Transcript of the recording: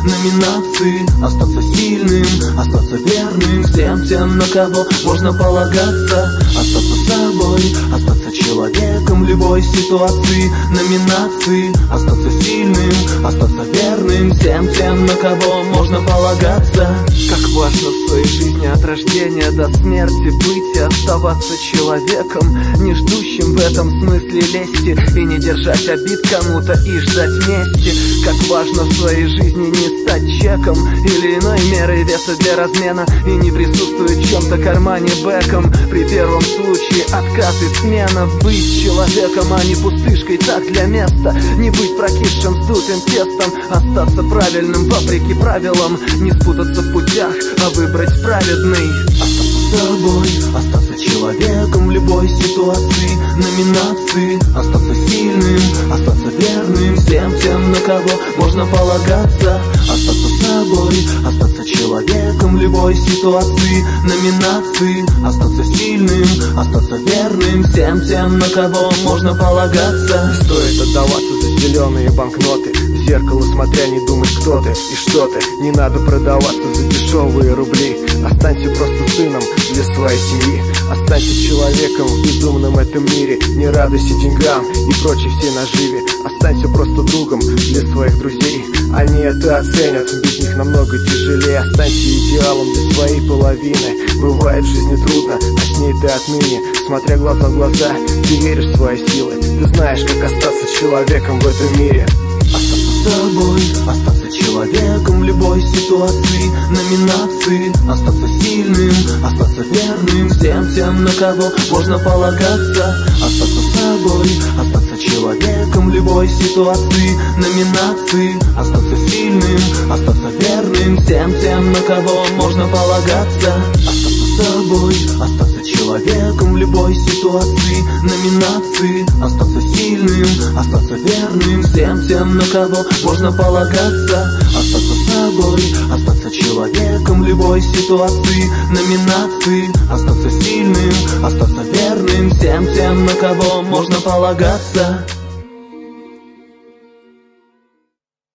номинации. Остаться сильным, остаться верным всем тем, на кого можно полагаться. Остаться собой, остаться человеком в любой ситуации, номинации. Остаться сильным, остаться верным всем тем, на кого можно полагаться. Как важно в своей жизни от рождения до смерти быть и оставаться человеком, не ждущим в этом смысле лести, и не держать обид кому-то и ждать мести. Как важно в своей жизни не стать чеком или иной мерой веса для размена, и не присутствовать в чем-то кармане бэком при первом случае отказ и смена. Быть человеком, а не пустышкой так для места, не быть прокисшим вздутым тестом, остаться правильным вопреки правилам, не спутаться в путях, а выбрать праведный. Остаться собой, остаться человеком в любой ситуации, номинации. Остаться сильным, остаться верным всем тем, на кого можно полагаться. Остаться собой, остаться человеком в любой ситуации, номинации. Остаться сильным, остаться верным всем тем, на кого можно полагаться. Не стоит отдаваться за зеленые банкноты, в зеркало смотря не думать, кто ты и что ты. Не надо продаваться за дешевые рубли. Останься просто сыном для своей семьи. Останься человеком в безумном этом мире. Не радуйся деньгам и прочей всей наживе. Останься просто другом для своих друзей. Они это оценят, без них намного тяжелее. Останься идеалом для своей половины. Бывает в жизни трудно, а с ней ты отныне, смотря глаза в глаза, ты веришь в свои силы. Ты знаешь, как остаться человеком в этом мире. Остаться собой, остаться человеком в любой ситуации, номинации. Остаться сильным, остаться верным всем тем, на кого можно полагаться. Остаться собой, остаться человеком в любой ситуации, номинации. Остаться сильным, остаться верным всем тем, на кого можно полагаться. Остаться собой, остаться человеком в любой ситуации, номинации. Остаться сильным, остаться верным всем тем, на кого можно полагаться. Остаться собой, остаться человеком в любой ситуации, номинации. Остаться сильным, остаться верным всем тем, на кого можно полагаться.